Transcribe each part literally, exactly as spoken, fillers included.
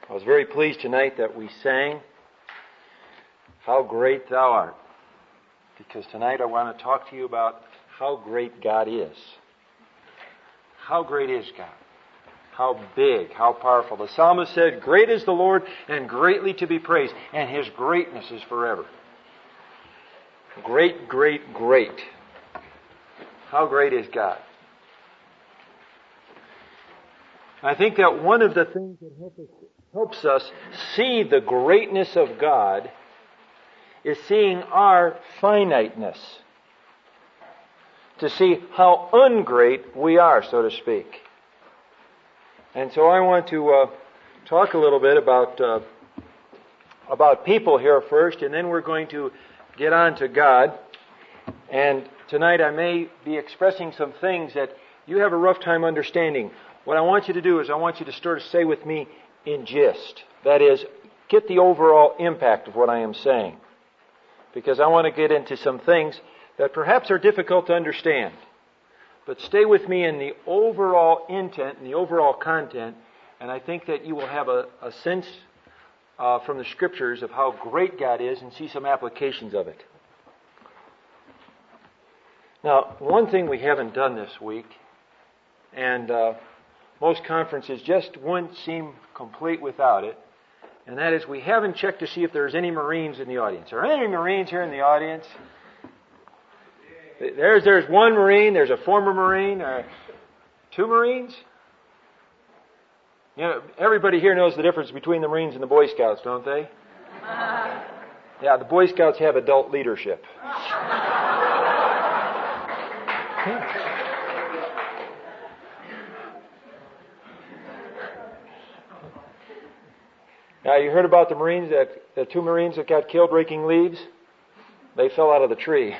I was very pleased tonight that we sang, "How Great Thou Art," because tonight I want to talk to you about how great God is. How great is God? How big, how powerful. The psalmist said, "Great is the Lord and greatly to be praised, and His greatness is forever." Great, great, great. How great is God? I think that one of the things that help us, helps us see the greatness of God is seeing our finiteness. To see how ungreat we are, so to speak. And so I want to uh, talk a little bit about uh, about people here first, and then we're going to get on to God. And tonight I may be expressing some things that you have a rough time understanding. What I want you to do is I want you to sort of say with me in gist. That is, get the overall impact of what I am saying. Because I want to get into some things that perhaps are difficult to understand. But stay with me in the overall intent and the overall content, and I think that you will have a, a sense uh, from the Scriptures of how great God is and see some applications of it. Now, one thing we haven't done this week, and uh, most conferences just wouldn't seem complete without it, and that is we haven't checked to see if there's any Marines in the audience. Are there any Marines here in the audience? There's there's one Marine, there's a former Marine, or two Marines. You know, everybody here knows the difference between the Marines and the Boy Scouts, don't they? Yeah, the Boy Scouts have adult leadership. Now, you heard about the Marines, that the two Marines that got killed raking leaves? They fell out of the tree.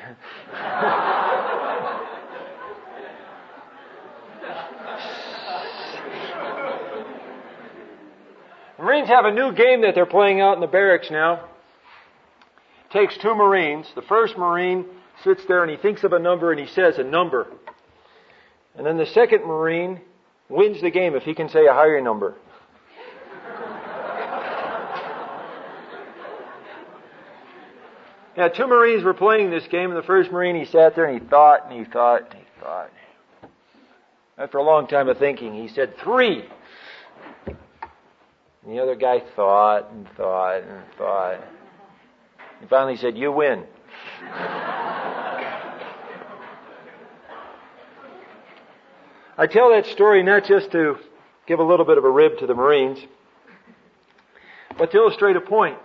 The Marines have a new game that they're playing out in the barracks now. It takes two Marines. The first Marine sits there and he thinks of a number and he says a number. And then the second Marine wins the game if he can say a higher number. Yeah, two Marines were playing this game, and the first Marine, he sat there and he thought and he thought and he thought. After a long time of thinking, he said, "Three." And the other guy thought and thought and thought. He finally said, "You win." I tell that story not just to give a little bit of a rib to the Marines, but to illustrate a point.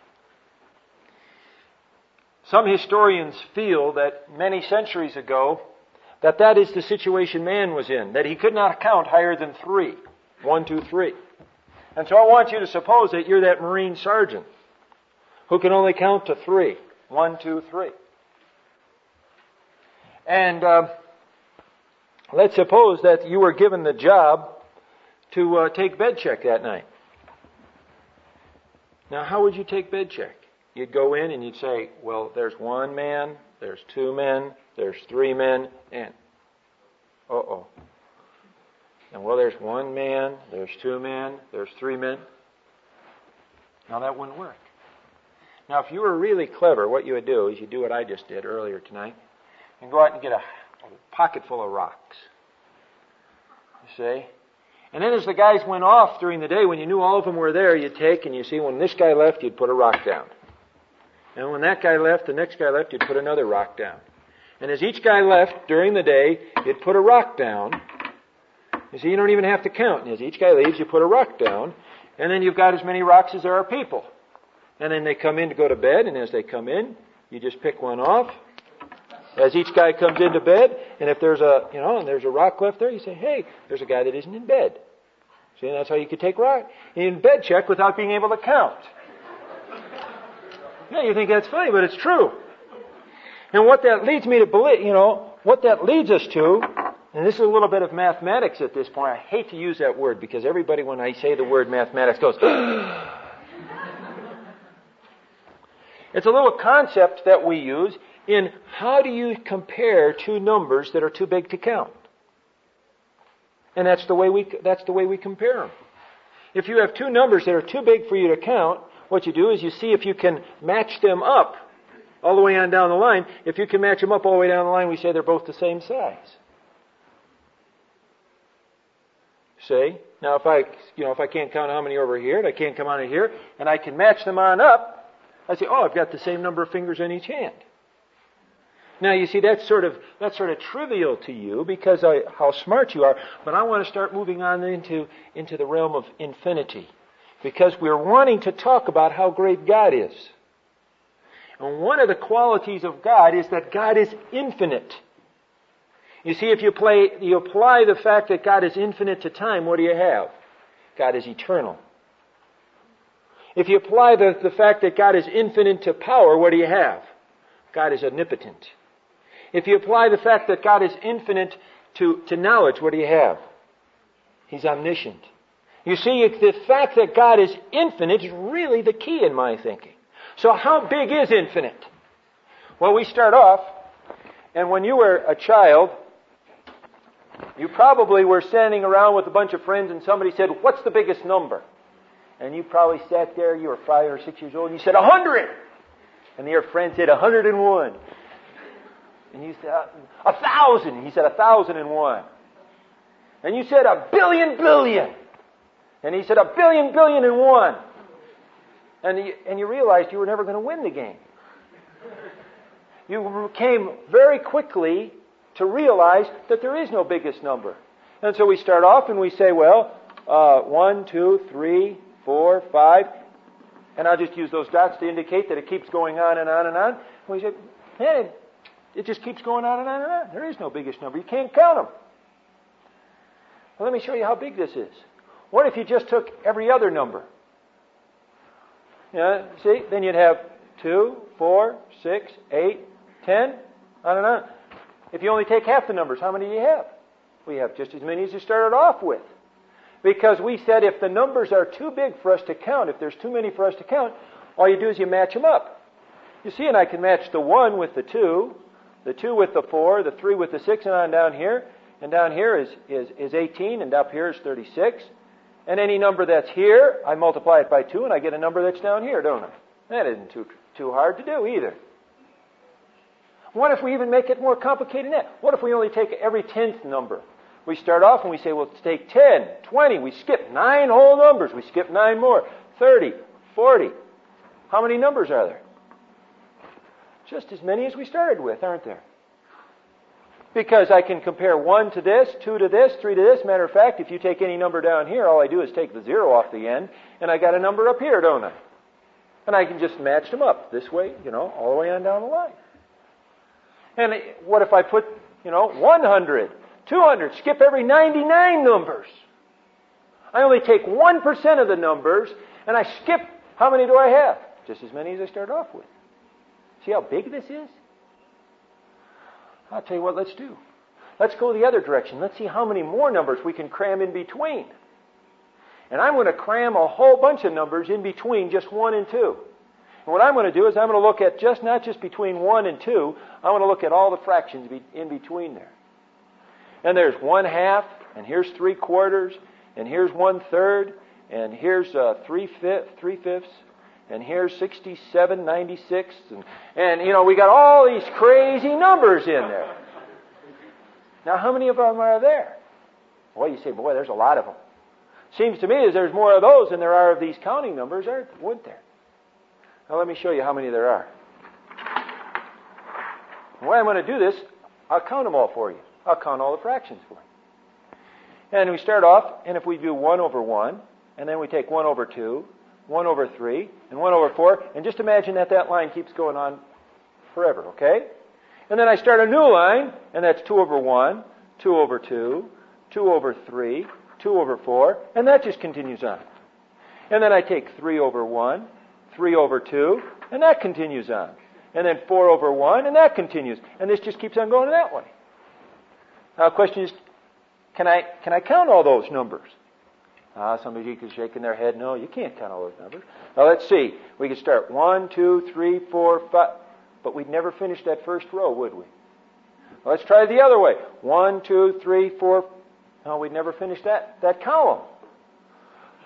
Some historians feel that many centuries ago, that that is the situation man was in, that he could not count higher than three. One, two, three. And so I want you to suppose that you're that Marine sergeant who can only count to three. One, two, three. And uh, let's suppose that you were given the job to uh, take bed check that night. Now, how would you take bed check? You'd go in and you'd say, well, there's one man, there's two men, there's three men, and uh-oh. And well, there's one man, there's two men, there's three men. Now, that wouldn't work. Now, if you were really clever, what you would do is you'd do what I just did earlier tonight, and go out and get a, a pocket full of rocks. You see? And then as the guys went off during the day, when you knew all of them were there, you'd take and you see when this guy left, you'd put a rock down. And when that guy left, the next guy left, you'd put another rock down. And as each guy left during the day, you'd put a rock down. You see, you don't even have to count. And as each guy leaves, you put a rock down. And then you've got as many rocks as there are people. And then they come in to go to bed, and as they come in, you just pick one off. As each guy comes into bed, and if there's a, you know, and there's a rock left there, you say, hey, there's a guy that isn't in bed. See, and that's how you could take rock in bed check without being able to count. Yeah, you think that's funny, but it's true. And what that leads me to believe, you know, what that leads us to, and this is a little bit of mathematics at this point. I hate to use that word because everybody, when I say the word mathematics, goes, it's a little concept that we use in how do you compare two numbers that are too big to count. And that's the way we, that's the way we compare them. If you have two numbers that are too big for you to count, what you do is you see if you can match them up all the way on down the line. If you can match them up all the way down the line, we say they're both the same size. See? Now if I, you know, if I can't count how many are over here, and I can't come on here, and I can match them on up, I say, oh, I've got the same number of fingers in each hand. Now you see that's sort of that's sort of trivial to you because of how smart you are, but I want to start moving on into into the realm of infinity, because we're wanting to talk about how great God is. And one of the qualities of God is that God is infinite. You see, if you play you apply the fact that God is infinite to time, what do you have? God is eternal. If you apply the, the fact that God is infinite to power, what do you have? God is omnipotent. If you apply the fact that God is infinite to, to knowledge, what do you have? He's omniscient. You see, the fact that God is infinite is really the key in my thinking. So how big is infinite? Well, we start off, and when you were a child, you probably were standing around with a bunch of friends and somebody said, what's the biggest number? And you probably sat there, you were five or six years old, and you said, a hundred! And your friend said, a hundred and one. And you said, a thousand. And he said, a thousand and one. And you said, a billion billion. And he said, a billion billion and one. And you, and you realized you were never going to win the game. You came very quickly to realize that there is no biggest number. And so we start off and we say, well, uh, one, two, three, four, five. And I'll just use those dots to indicate that it keeps going on and on and on. And we say, man, it just keeps going on and on and on. There is no biggest number. You can't count them. Well, let me show you how big this is. What if you just took every other number? Yeah, see? Then you'd have two, four, six, eight, ten, on and on. If you only take half the numbers, how many do you have? We have just as many as you started off with. Because we said if the numbers are too big for us to count, if there's too many for us to count, all you do is you match them up. You see, and I can match the one with the two, the two with the four, the three with the six, and on down here. And down here is, is, is eighteen, and up here is thirty-six. And any number that's here, I multiply it by two, and I get a number that's down here, don't I? That isn't too, too hard to do either. What if we even make it more complicated than that? What if we only take every tenth number? We start off and we say, well, let's take ten, twenty. We skip nine whole numbers. We skip nine more. thirty, forty. How many numbers are there? Just as many as we started with, aren't there? Because I can compare one to this, two to this, three to this. Matter of fact, if you take any number down here, all I do is take the zero off the end, and I got a number up here, don't I? And I can just match them up this way, you know, all the way on down the line. And what if I put, you know, one hundred, two hundred, skip every ninety-nine numbers? I only take one percent of the numbers, and I skip, how many do I have? Just as many as I started off with. See how big this is? I'll tell you what, let's do. Let's go the other direction. Let's see how many more numbers we can cram in between. And I'm going to cram a whole bunch of numbers in between just one and two. And what I'm going to do is I'm going to look at just not just between one and two, I want to look at all the fractions in between there. And there's one half, and here's three quarters, and here's one third, and here's uh, three fifth, three fifths, and here's sixty-seven, ninety-six, and, and you know, we got all these crazy numbers in there. Now, how many of them are there? Well, you say, boy, there's a lot of them. Seems to me as there's more of those than there are of these counting numbers, wouldn't there? Now, let me show you how many there are. And when I'm going to do this, I'll count them all for you. I'll count all the fractions for you. And we start off, and if we do one over one, and then we take one over two, one over three, and one over four, and just imagine that that line keeps going on forever, okay? And then I start a new line, and that's two over one, two over two, two over three, two over four, and that just continues on. And then I take three over one, three over two, and that continues on. And then four over one, and that continues. And this just keeps on going that way. Now the question is, can I can I count all those numbers? Ah, some of you are shaking their head. No, you can't count all those numbers. Now let's see. We could start one, two, three, four, five. But we'd never finish that first row, would we? Well, let's try it the other way. One, two, three, four. No, we'd never finish that, that column.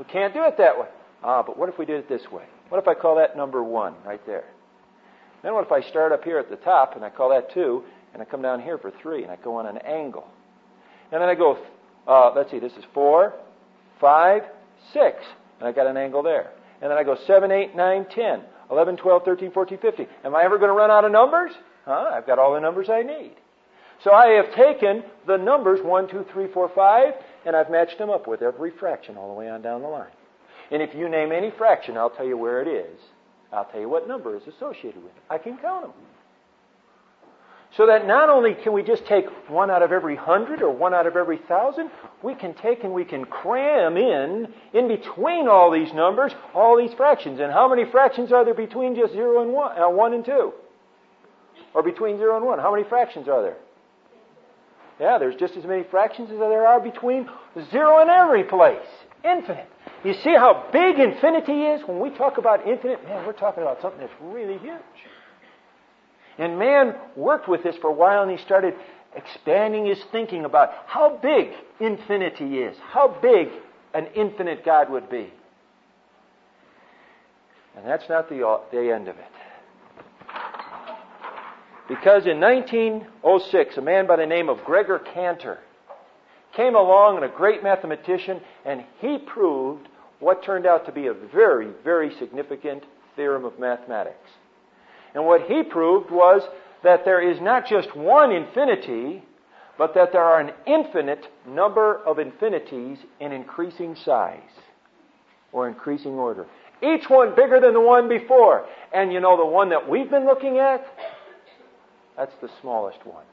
We can't do it that way. Ah, but what if we did it this way? What if I call that number one right there? Then what if I start up here at the top and I call that two, and I come down here for three, and I go on an angle. And then I go, uh, let's see, this is four, five, six, and I got an angle there. And then I go seven, eight, nine, ten, eleven, twelve, thirteen, fourteen, fifteen. Am I ever going to run out of numbers? Huh? I've got all the numbers I need. So I have taken the numbers one, two, three, four, five, and I've matched them up with every fraction all the way on down the line. And if you name any fraction, I'll tell you where it is. I'll tell you what number is associated with it. I can count them. So that not only can we just take one out of every hundred or one out of every thousand, we can take and we can cram in, in between all these numbers, all these fractions. And how many fractions are there between just zero and one, uh, one and two? Or between zero and one? How many fractions are there? Yeah, there's just as many fractions as there are between zero and every place. Infinite. You see how big infinity is? When we talk about infinite, man, we're talking about something that's really huge. And man worked with this for a while, and he started expanding his thinking about how big infinity is, how big an infinite God would be. And that's not the, the end of it. Because in nineteen oh six, a man by the name of Gregor Cantor came along, and a great mathematician, and he proved what turned out to be a very, very significant theorem of mathematics. And what he proved was that there is not just one infinity, but that there are an infinite number of infinities in increasing size or increasing order. Each one bigger than the one before. And you know the one that we've been looking at? That's the smallest one.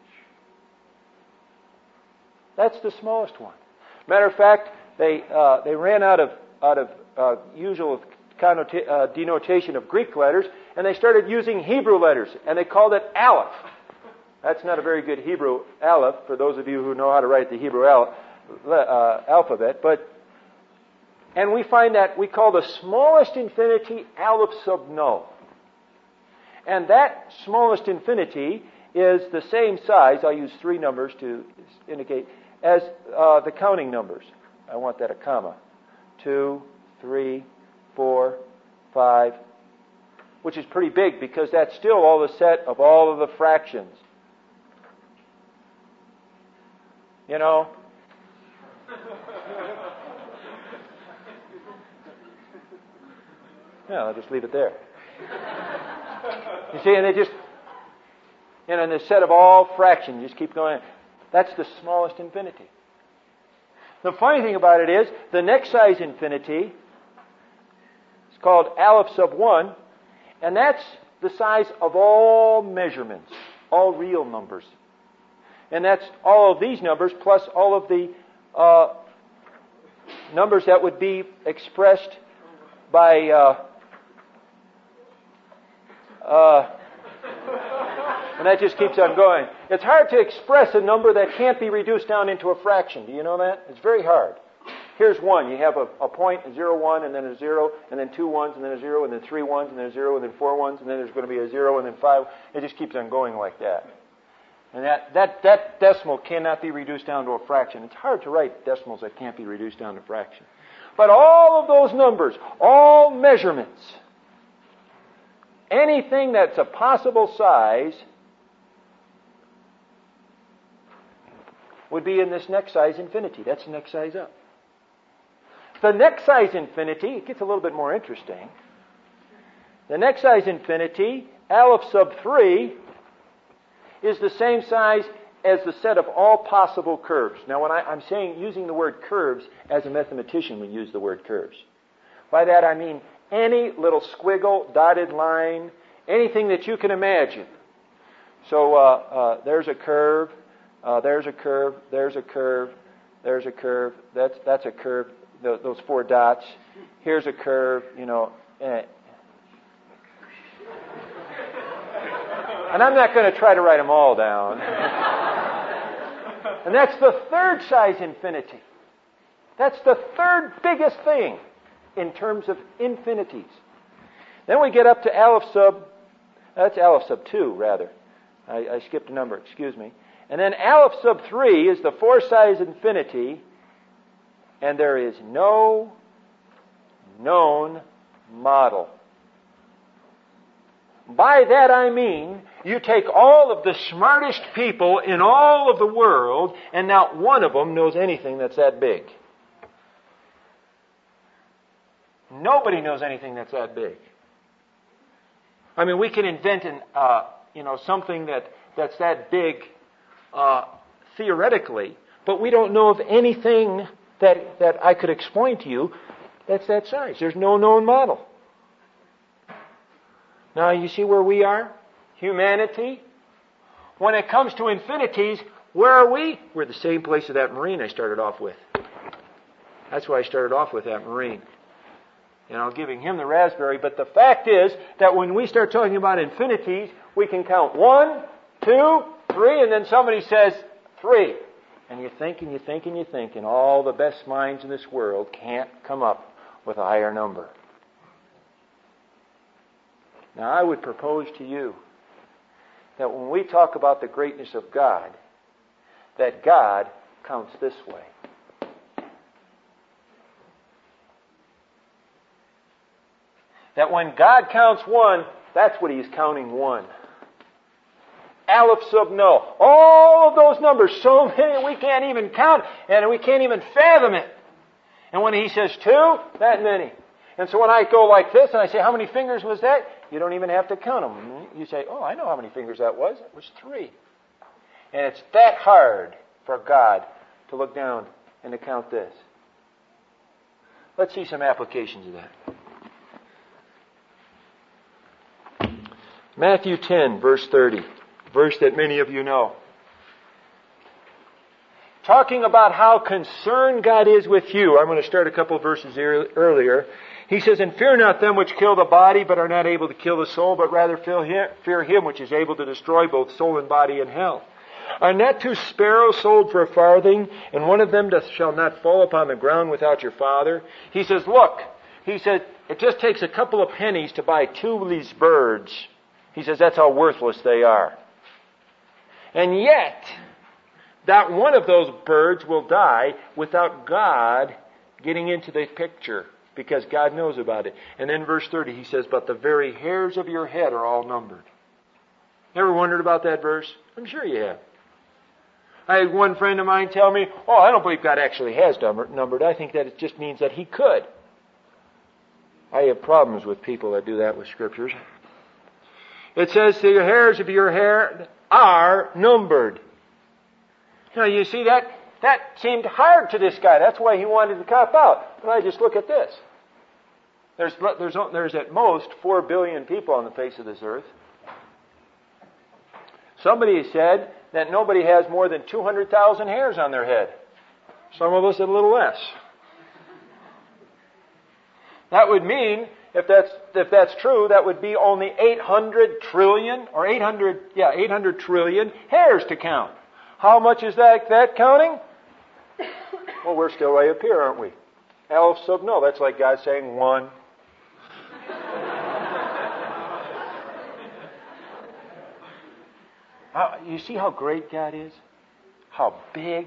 That's the smallest one. Matter of fact, they uh, they ran out of out of uh, usual connota- uh, denotation of Greek letters, and they started using Hebrew letters, and they called it Aleph. That's not a very good Hebrew Aleph for those of you who know how to write the Hebrew al- uh, alphabet. But and we find that we call the smallest infinity Aleph sub null, and that smallest infinity is the same size. I'll use three numbers to indicate as uh, the counting numbers. I want that a comma. Two, three, four, five, which is pretty big because that's still all the set of all of the fractions. You know? Yeah, I'll just leave it there. You see, and they just, you know, in the set of all fractions, you just keep going. That's the smallest infinity. The funny thing about it is, the next size infinity is called Aleph sub one, and that's the size of all measurements, all real numbers. And that's all of these numbers plus all of the uh, numbers that would be expressed by uh, uh, and that just keeps on going. It's hard to express a number that can't be reduced down into a fraction. Do you know that? It's very hard. Here's one. You have a, a point, a zero, one, and then a zero, and then two ones, and then a zero, and then three ones, and then a zero, and then four ones, and then there's going to be a zero, and then five. It just keeps on going like that. And that, that, that decimal cannot be reduced down to a fraction. It's hard to write decimals that can't be reduced down to fraction. But all of those numbers, all measurements, anything that's a possible size would be in this next size infinity. That's the next size up. The next size infinity, it gets a little bit more interesting. The next size infinity, Aleph sub three, is the same size as the set of all possible curves. Now, when I, I'm saying using the word curves, as a mathematician we use the word curves. By that I mean any little squiggle, dotted line, anything that you can imagine. So uh, uh, there's a curve. Uh, there's a curve, there's a curve, there's a curve, that's that's a curve, the, those four dots. Here's a curve, you know. Eh. And I'm not going to try to write them all down. And that's the third size infinity. That's the third biggest thing in terms of infinities. Then we get up to Aleph sub, that's Aleph sub two, rather. I, I skipped a number, excuse me. And then Aleph sub three is the four size infinity, and there is no known model. By that I mean, you take all of the smartest people in all of the world, and not one of them knows anything that's that big. Nobody knows anything that's that big. I mean, we can invent an, uh, you know, something that, that's that big uh, theoretically, but we don't know of anything that, that I could explain to you that's that size. There's no known model. Now, you see where we are? Humanity. When it comes to infinities, where are we? We're the same place as that Marine I started off with. That's why I started off with that Marine. You know, giving him the raspberry. But the fact is that when we start talking about infinities, we can count one, two, three, and then somebody says three. And you think and you think and you think, and all the best minds in this world can't come up with a higher number. Now, I would propose to you that when we talk about the greatness of God, that God counts this way. That when God counts one, that's what He's counting one. Aleph sub no. All of those numbers, so many we can't even count, and we can't even fathom it. And when He says two, that many. And so when I go like this and I say, how many fingers was that? You don't even have to count them. You say, oh, I know how many fingers that was. It was three. And it's that hard for God to look down and to count this. Let's see some applications of that. Matthew ten, verse thirty. Verse that many of you know. Talking about how concerned God is with you. I'm going to start a couple of verses earlier. He says, and fear not them which kill the body, but are not able to kill the soul, but rather fear Him which is able to destroy both soul and body in hell. Are not two sparrows sold for a farthing, and one of them doth, shall not fall upon the ground without your Father? He says, look, he said, it just takes a couple of pennies to buy two of these birds. He says, that's how worthless they are. And yet, not one of those birds will die without God getting into the picture, because God knows about it. And then verse thirty, he says, but the very hairs of your head are all numbered. Ever wondered about that verse? I'm sure you have. I had one friend of mine tell me, oh, I don't believe God actually has numbered. I think that it just means that He could. I have problems with people that do that with scriptures. It says, the hairs of your hair are numbered. Now, you see, that that seemed hard to this guy. That's why he wanted to cop out. But I just look at this. There's, there's, there's at most four billion people on the face of this earth. Somebody said that nobody has more than two hundred thousand hairs on their head. Some of us have a little less. That would mean, if that's if that's true, that would be only eight hundred trillion, or eight hundred, yeah, eight hundred trillion hairs to count. How much is that, that counting? Well, we're still way up here, aren't we? Aleph sub no. That's like God saying one. How, you see how great God is? How big?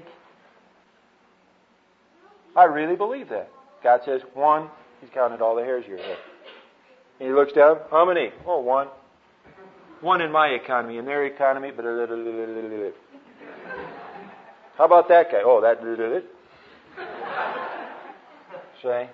I really believe that. God says one. He's counted all the hairs of your head. And He looks down. How many? Oh, one. One in my economy. In their economy. How about that guy? Oh, that. Say.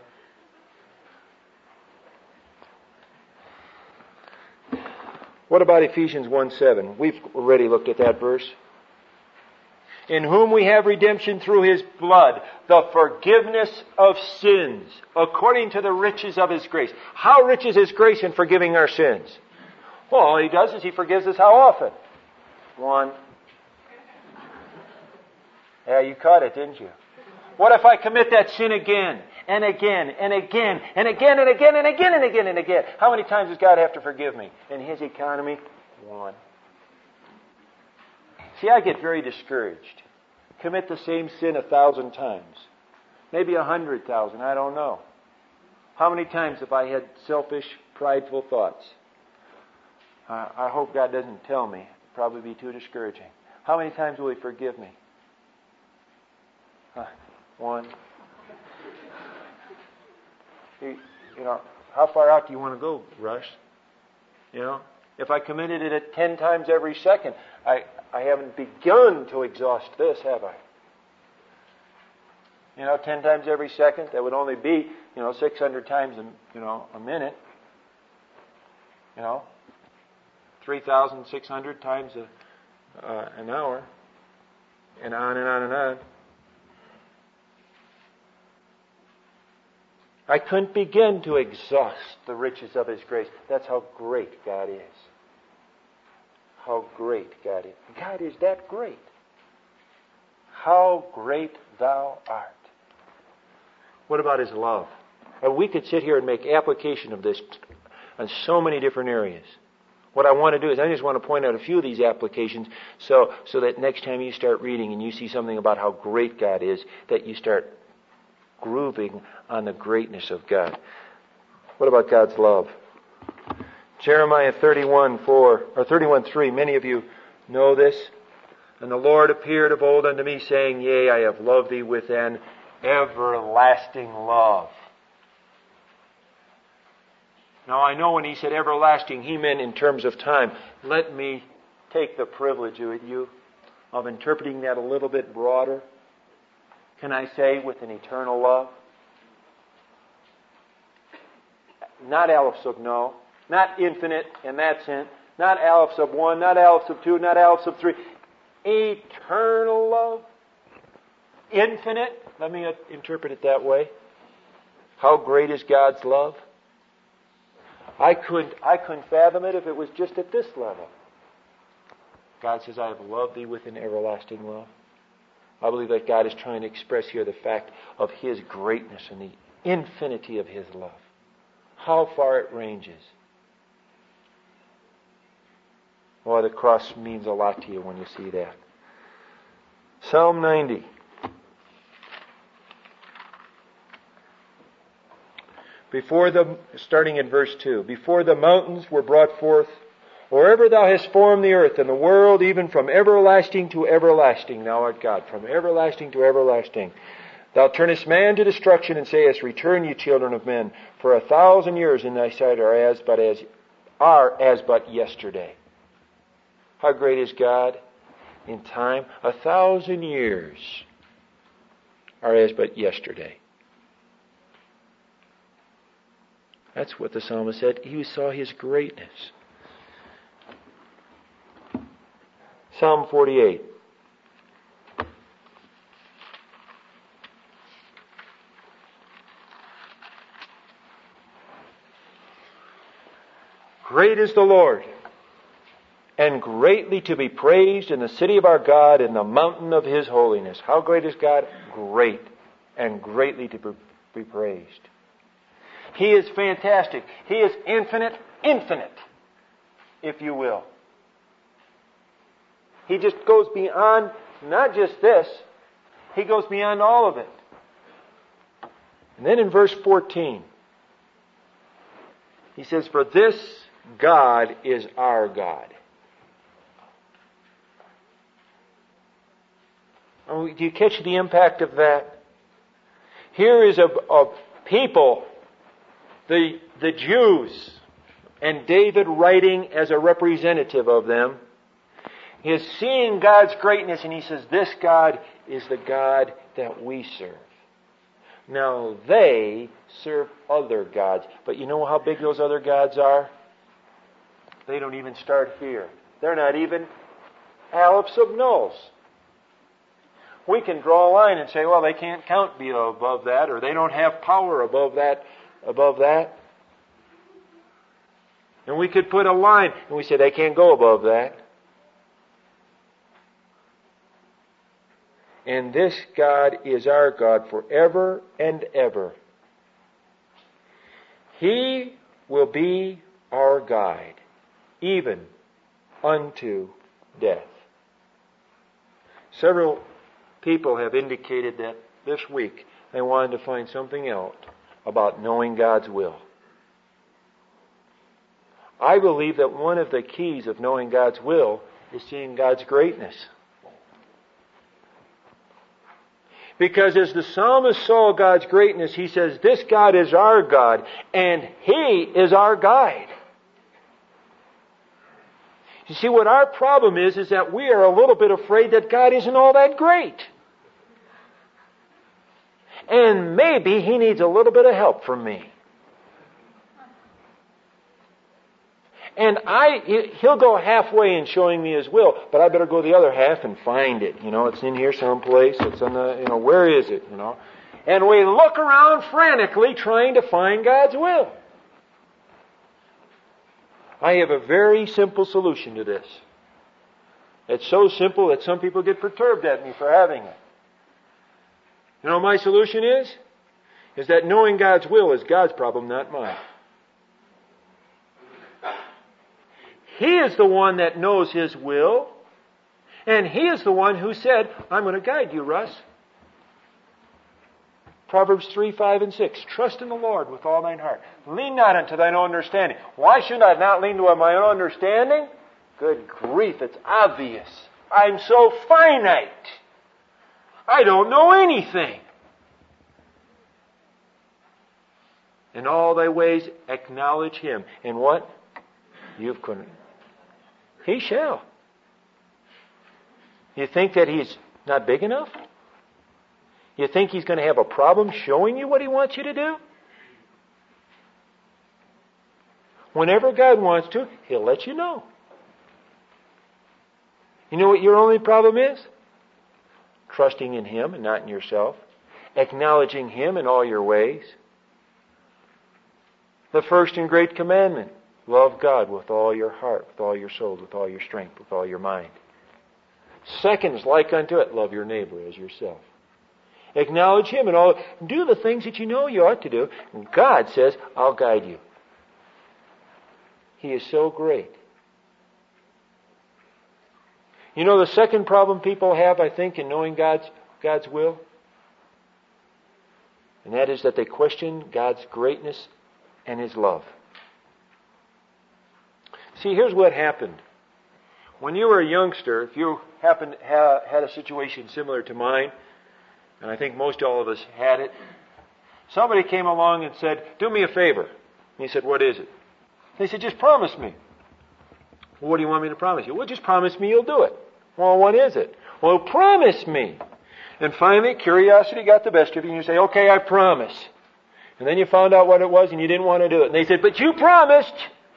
What about Ephesians one seven? We've already looked at that verse. In whom we have redemption through His blood, the forgiveness of sins, according to the riches of His grace. How rich is His grace in forgiving our sins? Well, all He does is He forgives us how often? One. Yeah, you caught it, didn't you? What if I commit that sin again, and again, and again, and again, and again, and again, and again, and again? How many times does God have to forgive me? In His economy, one. See, I get very discouraged. Commit the same sin a thousand times. Maybe a hundred thousand, I don't know. How many times have I had selfish, prideful thoughts? Uh, I hope God doesn't tell me. It'd probably be too discouraging. How many times will He forgive me? Uh, one. He, you know, how far out do you want to go, Russ? You know, if I committed it at ten times every second, I, I haven't begun to exhaust this, have I? You know, ten times every second, that would only be, you know, six hundred times, a, you know, a minute. You know, three thousand six hundred times a, uh, an hour, and on and on and on. I couldn't begin to exhaust the riches of His grace. That's how great God is. How great God is. God is that great. How great Thou art. What about His love? And we could sit here and make application of this on so many different areas. What I want to do is I just want to point out a few of these applications so, so that next time you start reading and you see something about how great God is, that you start grooving on the greatness of God. What about God's love? Jeremiah thirty-one four or thirty-one three. Many of you know this. And the Lord appeared of old unto me, saying, Yea, I have loved thee with an everlasting love. Now I know when He said everlasting, He meant in terms of time. Let me take the privilege with you of interpreting that a little bit broader. Can I say with an eternal love? Not Aleph sub no. Not infinite in that sense. Not Aleph sub one. Not Aleph sub two. Not Aleph sub three. Eternal love. Infinite. Let me interpret it that way. How great is God's love? I couldn't, I couldn't fathom it if it was just at this level. God says, I have loved thee with an everlasting love. I believe that God is trying to express here the fact of His greatness and the infinity of His love. How far it ranges. Oh, the cross means a lot to you when you see that. Psalm ninety. Before the, starting in verse two, before the mountains were brought forth, or ever Thou hast formed the earth and the world, even from everlasting to everlasting, Thou art God, from everlasting to everlasting. Thou turnest man to destruction and sayest, Return, ye children of men, for a thousand years in Thy sight are as but as are as but yesterday. How great is God in time? A thousand years are as but yesterday. That's what the psalmist said. He saw His greatness. Psalm forty-eight. Great is the Lord, and greatly to be praised in the city of our God, in the mountain of His holiness. How great is God? Great, and greatly to be praised. He is fantastic. He is infinite, infinite, if you will. He just goes beyond, not just this, He goes beyond all of it. And then in verse fourteen, He says, For this God is our God. Oh, do you catch the impact of that? Here is a, a people, the, the Jews, and David writing as a representative of them. He is seeing God's greatness and he says, this God is the God that we serve. Now they serve other gods. But you know how big those other gods are? They don't even start here. They're not even Aleph sub nulls. We can draw a line and say, well, they can't count below above that, or they don't have power above that, above that. And we could put a line and we say they can't go above that. And this God is our God forever and ever. He will be our guide, even unto death. Several people have indicated that this week they wanted to find something out about knowing God's will. I believe that one of the keys of knowing God's will is seeing God's greatness. Because as the psalmist saw God's greatness, he says, this God is our God, and He is our guide. You see, what our problem is, is that we are a little bit afraid that God isn't all that great. And maybe He needs a little bit of help from me. And I, He'll go halfway in showing me His will, but I better go the other half and find it. You know, it's in here someplace. It's on the, you know, where is it? You know, and we look around frantically trying to find God's will. I have a very simple solution to this. It's so simple that some people get perturbed at me for having it. You know what my solution is? Is that knowing God's will is God's problem, not mine. He is the one that knows His will, and He is the one who said, I'm going to guide you, Russ. Proverbs three, five, and six. Trust in the Lord with all thine heart. Lean not unto thine own understanding. Why should I not lean to my own understanding? Good grief, it's obvious. I'm so finite. I don't know anything. In all thy ways acknowledge Him. And what? You've couldn't. He shall. You think that He's not big enough? You think He's going to have a problem showing you what He wants you to do? Whenever God wants to, He'll let you know. You know what your only problem is? Trusting in Him and not in yourself. Acknowledging Him in all your ways. The first and great commandment. Love God with all your heart, with all your soul, with all your strength, with all your mind. Second is like unto it, love your neighbor as yourself. Acknowledge Him and all. Do the things that you know you ought to do. And God says, I'll guide you. He is so great. You know the second problem people have, I think, in knowing God's, God's will? And that is that they question God's greatness and His love. See, here's what happened. When you were a youngster, if you happened to have had a situation similar to mine, and I think most all of us had it, somebody came along and said, do me a favor. And he said, what is it? They said, just promise me. Well, what do you want me to promise you? Well, just promise me you'll do it. Well, what is it? Well, promise me. And finally, curiosity got the best of you, and you say, okay, I promise. And then you found out what it was, and you didn't want to do it. And they said, but you promised.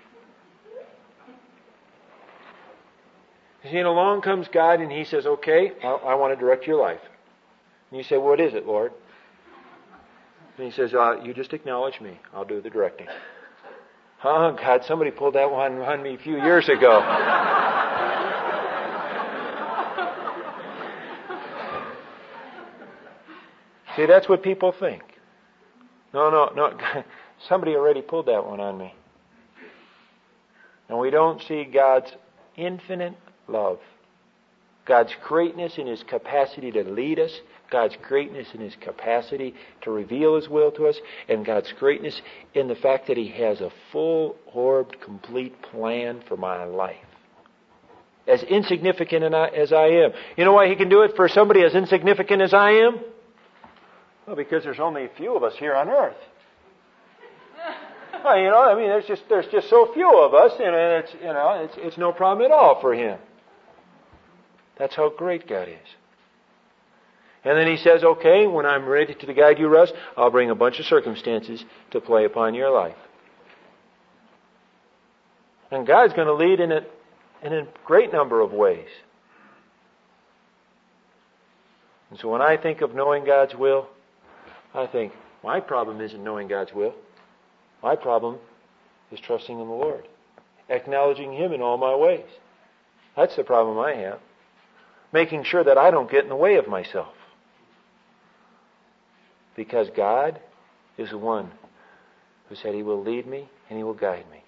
You see, and along comes God, and He says, okay, I, I want to direct your life. And you say, what is it, Lord? And He says, uh, you just acknowledge me. I'll do the directing. Oh, God, somebody pulled that one on me a few years ago. See, that's what people think. No, no, no. Somebody already pulled that one on me. And we don't see God's infinite love. God's greatness in His capacity to lead us. God's greatness in His capacity to reveal His will to us. And God's greatness in the fact that He has a full-orbed, complete plan for my life. As insignificant as I am. You know why He can do it for somebody as insignificant as I am? Well, because there's only a few of us here on earth. Well, you know, I mean, there's just there's just so few of us, and it's you know, it's it's no problem at all for Him. That's how great God is. And then He says, okay, when I'm ready to guide you, Russ, I'll bring a bunch of circumstances to play upon your life. And God's going to lead in a, in a great number of ways. And so when I think of knowing God's will, I think, my problem isn't knowing God's will. My problem is trusting in the Lord. Acknowledging Him in all my ways. That's the problem I have. Making sure that I don't get in the way of myself. Because God is the one who said He will lead me and He will guide me.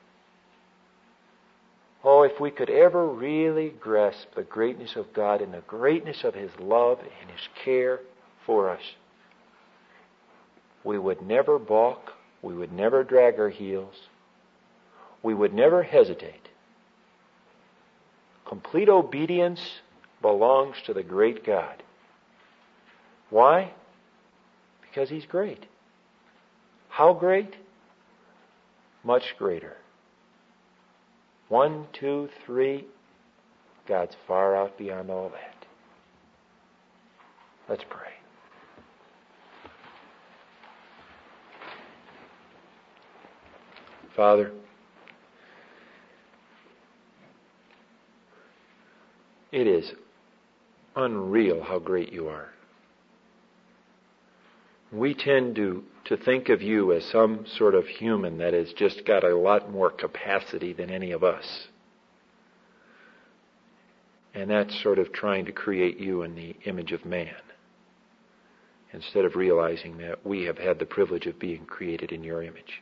Oh, if we could ever really grasp the greatness of God and the greatness of His love and His care for us, we would never balk. We would never drag our heels. We would never hesitate. Complete obedience belongs to the great God. Why? Because He's great. How great? Much greater. One, two, three. God's far out beyond all that. Let's pray. Father, it is unreal how great You are. We tend to, to think of You as some sort of human that has just got a lot more capacity than any of us. And that's sort of trying to create You in the image of man, instead of realizing that we have had the privilege of being created in Your image.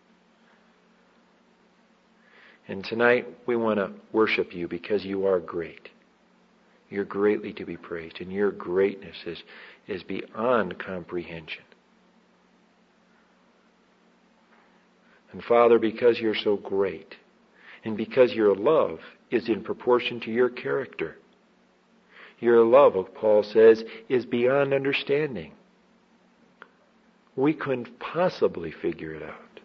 And tonight we want to worship You because You are great. You're greatly to be praised, and Your greatness is, is beyond comprehension. And Father, because You're so great, and because Your love is in proportion to Your character, Your love, Paul says, is beyond understanding. We couldn't possibly figure it out.